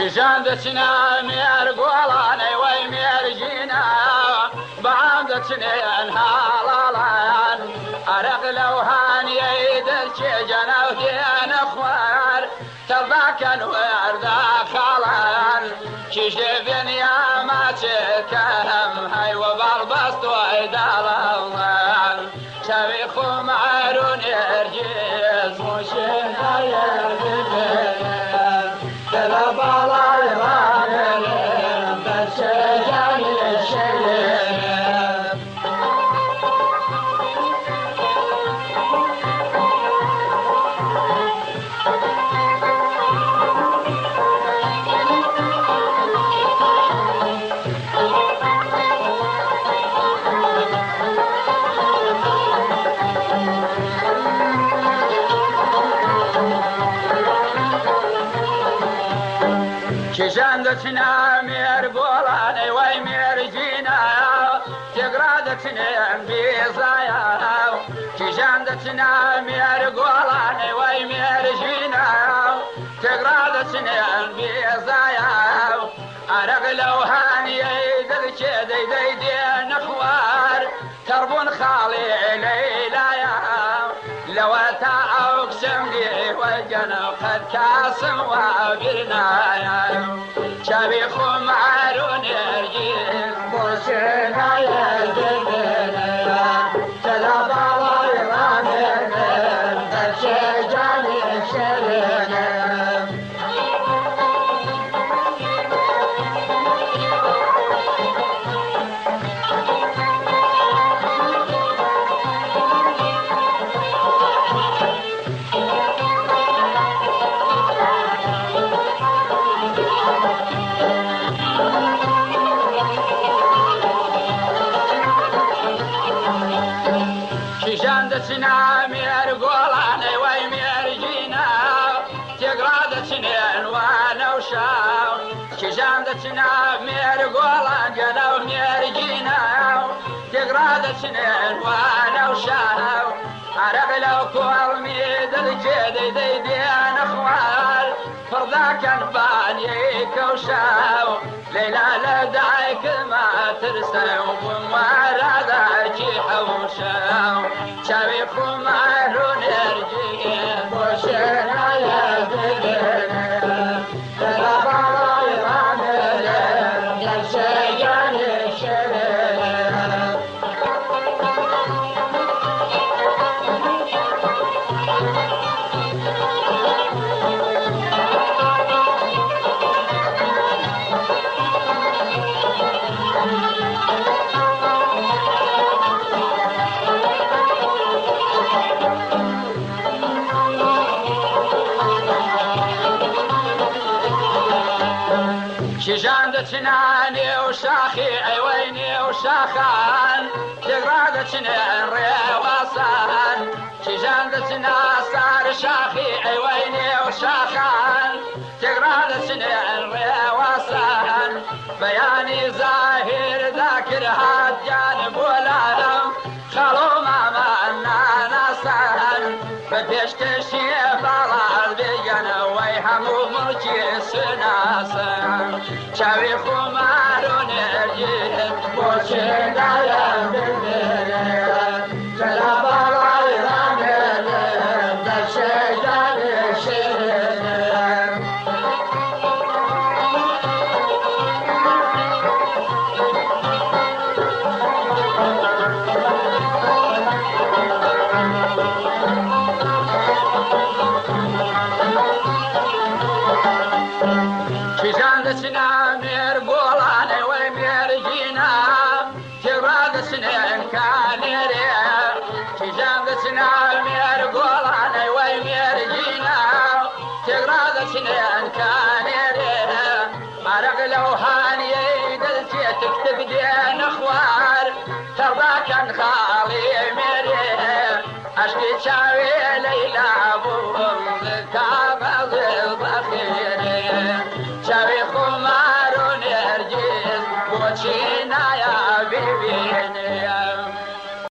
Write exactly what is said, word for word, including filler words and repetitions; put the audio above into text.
شجان دتنا مير قولاني ويمير جينا بعام دتنا انهالالان أرق لوهان يدل شجنا ودين اخوار تضاكن وردا خالان شجبين يا ما تكهم هاي وبالبسط ويدالان شبيخ معرون يرجيز وشين هاي البيبين تلاب الله يرامل بشجان الشيء شجندتنا مير قولاني ويمير جينا تقرادتنا بيزايا شجندتنا مير قولاني ويمير جينا تقرادتنا بيزايا أرق لوهان يدل شدي دي دي نخوار تربون خالي ليلايا لو تعوق سمدي وجنا قد كاسم وابرنايا شبيخ معرون يرجيز مرسينا يدبنا تلاب الله يرامل بشجان الشرنا شجندتنا مير قولاني ويمير جينا تقرادتنا وانا وشاو شجندتنا مير قولان جنا ومير جينا تقرادتنا وانا وشاو عرق لو كل ميد الجدي دي دين اخوال فرضاك انباني كوشاو ليلى لدعيك ما ترسى ومرادك حوشاو شبيخ معرون يرجي وشين على بدنا تلاب الله يرامل بشجان الشرنا شجندتنا وشاخي عويني وشاخان تقرادتنا ريواسان شجندتنا صار شاخي عويني وشاخان تقرادتنا ريواسان بياني ظاهر ذاكر هاد جانب والعالم خلو ماما ناسان بديش تشيف على البيجان ويهمو مرجي سناسان شبيخ معرون يرجي وشين على بدنا تلاب الله يرامل بشجان الشرنا شجندتنا مير قولاني ويمير جينا تقرادتنا انكاليري شجندتنا مير قولاني ويمير جينا تقرادتنا انكاليري أرق لوهان يدل تكتب دين اخوار ترضاك خالي ميري اشكي شاوي ليلى ابوهم كابض الضخيري شبيخ معرون يرجيز وشينا يا بيبين